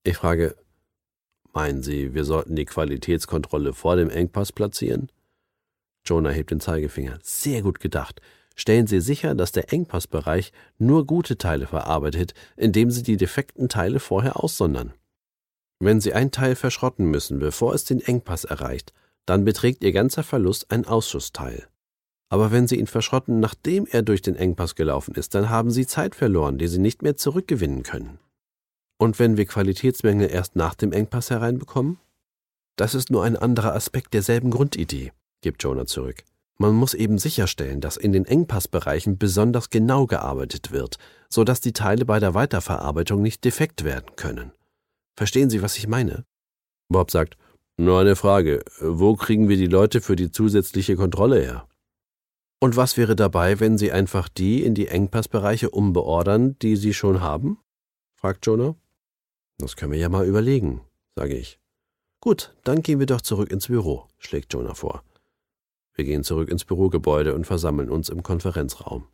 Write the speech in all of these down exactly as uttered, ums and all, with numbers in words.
Ich frage, meinen Sie, wir sollten die Qualitätskontrolle vor dem Engpass platzieren? Jonah hebt den Zeigefinger. Sehr gut gedacht. Stellen Sie sicher, dass der Engpassbereich nur gute Teile verarbeitet, indem Sie die defekten Teile vorher aussondern. Wenn Sie ein Teil verschrotten müssen, bevor es den Engpass erreicht, dann beträgt Ihr ganzer Verlust ein Ausschussteil. Aber wenn Sie ihn verschrotten, nachdem er durch den Engpass gelaufen ist, dann haben Sie Zeit verloren, die Sie nicht mehr zurückgewinnen können. Und wenn wir Qualitätsmängel erst nach dem Engpass hereinbekommen? Das ist nur ein anderer Aspekt derselben Grundidee, gibt Jonah zurück. Man muss eben sicherstellen, dass in den Engpassbereichen besonders genau gearbeitet wird, sodass die Teile bei der Weiterverarbeitung nicht defekt werden können. Verstehen Sie, was ich meine? Bob sagt, nur eine Frage, wo kriegen wir die Leute für die zusätzliche Kontrolle her? Und was wäre dabei, wenn Sie einfach die in die Engpassbereiche umbeordern, die Sie schon haben? Fragt Jonah. Das können wir ja mal überlegen, sage ich. Gut, dann gehen wir doch zurück ins Büro, schlägt Jonah vor. Wir gehen zurück ins Bürogebäude und versammeln uns im Konferenzraum.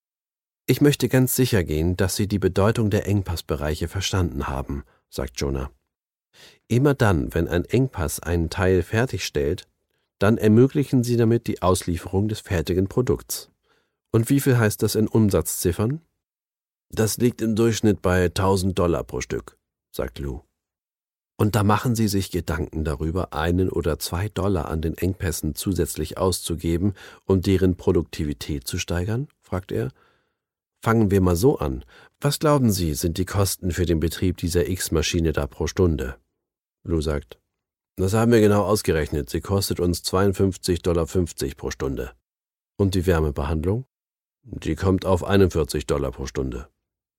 Ich möchte ganz sicher gehen, dass Sie die Bedeutung der Engpassbereiche verstanden haben, sagt Jonah. Immer dann, wenn ein Engpass einen Teil fertigstellt, dann ermöglichen Sie damit die Auslieferung des fertigen Produkts. Und wie viel heißt das in Umsatzziffern? Das liegt im Durchschnitt bei tausend Dollar pro Stück, sagt Lou. Und da machen Sie sich Gedanken darüber, einen oder zwei Dollar an den Engpässen zusätzlich auszugeben, um deren Produktivität zu steigern? Fragt er. Fangen wir mal so an. Was glauben Sie, sind die Kosten für den Betrieb dieser X-Maschine da pro Stunde? Lou sagt, das haben wir genau ausgerechnet. Sie kostet uns zweiundfünfzig Dollar fünfzig pro Stunde. Und die Wärmebehandlung? Die kommt auf einundvierzig Dollar pro Stunde.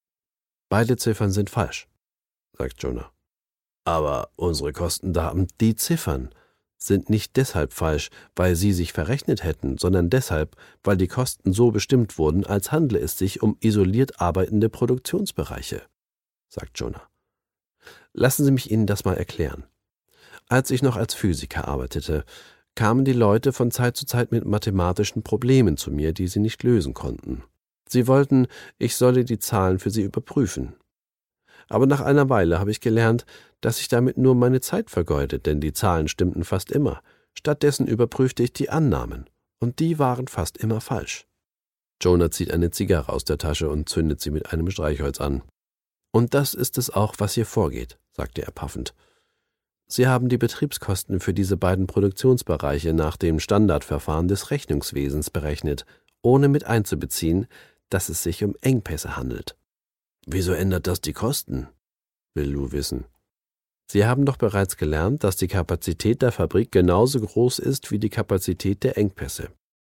Beide Ziffern sind falsch, sagt Jonah. Aber unsere Kostendaten, die Ziffern, sind nicht deshalb falsch, weil sie sich verrechnet hätten, sondern deshalb, weil die Kosten so bestimmt wurden, als handle es sich um isoliert arbeitende Produktionsbereiche, sagt Jonah. Lassen Sie mich Ihnen das mal erklären. Als ich noch als Physiker arbeitete, kamen die Leute von Zeit zu Zeit mit mathematischen Problemen zu mir, die sie nicht lösen konnten. Sie wollten, ich solle die Zahlen für sie überprüfen. Aber nach einer Weile habe ich gelernt, dass ich damit nur meine Zeit vergeude, denn die Zahlen stimmten fast immer. Stattdessen überprüfte ich die Annahmen, und die waren fast immer falsch. Jonah zieht eine Zigarre aus der Tasche und zündet sie mit einem Streichholz an. Und das ist es auch, was hier vorgeht, sagte er paffend. Sie haben die Betriebskosten für diese beiden Produktionsbereiche nach dem Standardverfahren des Rechnungswesens berechnet, ohne mit einzubeziehen, dass es sich um Engpässe handelt. »Wieso ändert das die Kosten?« will Lou wissen. »Sie haben doch bereits gelernt, dass die Kapazität der Fabrik genauso groß ist wie die Kapazität der Engpässe.